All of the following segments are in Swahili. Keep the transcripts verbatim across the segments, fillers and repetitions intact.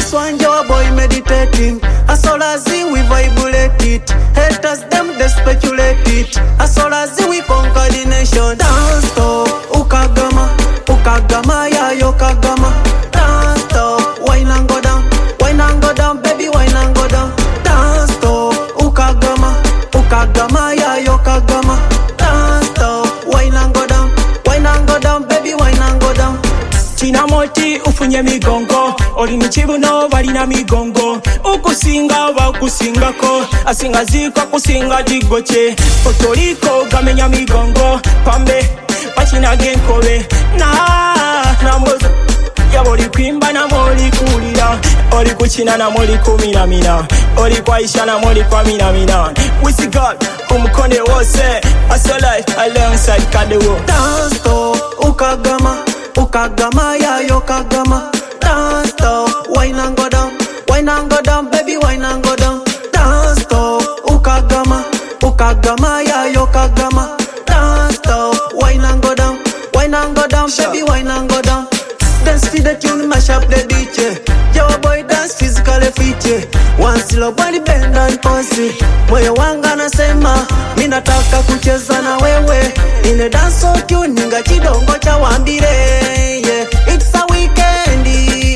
This one your boy meditating. As soon as we vibrate it, haters them they speculate it. As soon as we conquer the nation, dance stop, ukagama, ukagama ya yo kagama. Dance stop, wine and go down, wine and go down, baby wine and go down. Dance stop, ukagama, ukagama ya yo kagama. Dance stop, wine and go down, wine and go down, baby wine and go down. China moti ufunye migongo, oli michibuno balina migongo. Ukusinga bakusingako, asinga zikwa kusinga jigoche. Otoliko gamenya migongo, pambe bachina genkobe. Na na mozo ya boli kwimba na moli kulira, oli kuchina na moli kumina mina, oli kwaisha na moli kwa mina mina. We see God umkone wose, as your life alongside kadewo. Dance stop, ukagama, ukagama ya yo kagama. Dance stop, wine and go down, wine and go down, baby wine and go down. Dance stop, ukagama, ukagama ya yo kagama. Dance stop, wine and go down, wine and go down, baby wine and go down. Dance to the tune, mash up the D J. Your boy dance physically fit. Once your body bend and pose. Moyo wanga nasema, mimi nataka kucheza na wewe. In a dance so tune, ninga chidongo cha wambire. Yeah, it's a weekend.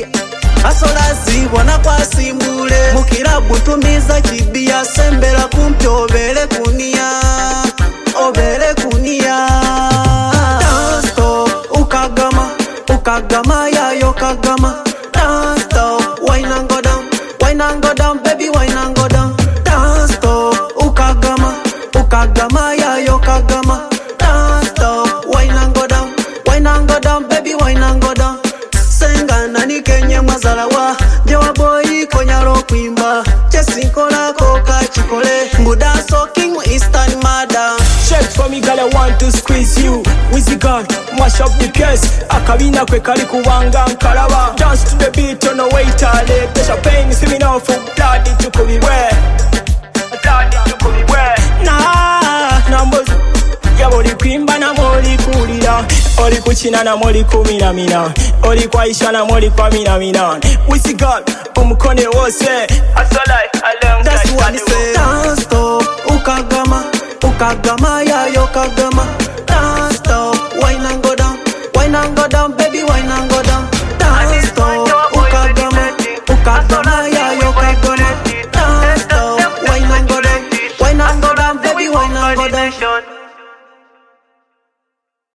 Asolazi wana kwa simbule. Mukirabu tumiza chibia sembera kumpyo obele kunia, obele kunia. Dance stop, ukagama, ukagama ya yo kagama. Dance stop, wine and go down, wine and go down, baby wine and go down. Dance stop, ukagama, ukagama ya yo kagama. Dance stop, wine and go down, wine and go down, baby wine and go down. Senga nani kenye mazalawa, jewa boy konyaro kwimba. Chesinkola koka chikole, mbuda soking eastern mada. Check for me girl, I want to squeeze you. Wizzy God, mash up the case. Akabina kwe kali kuwanga nkalawa. Dance to the beat on the way tale. Pesha pain, see me now for bloody to come away. Bloody to come away. Nah, na mozo ya boli kwimba na moli kulira. Oli kuchina na moli kumina mina, oli kwaisha na moli kwa mina mina. Wizzy God, umkone wose, asolai along. That's what he said. Dance stop, ukagama, ukagama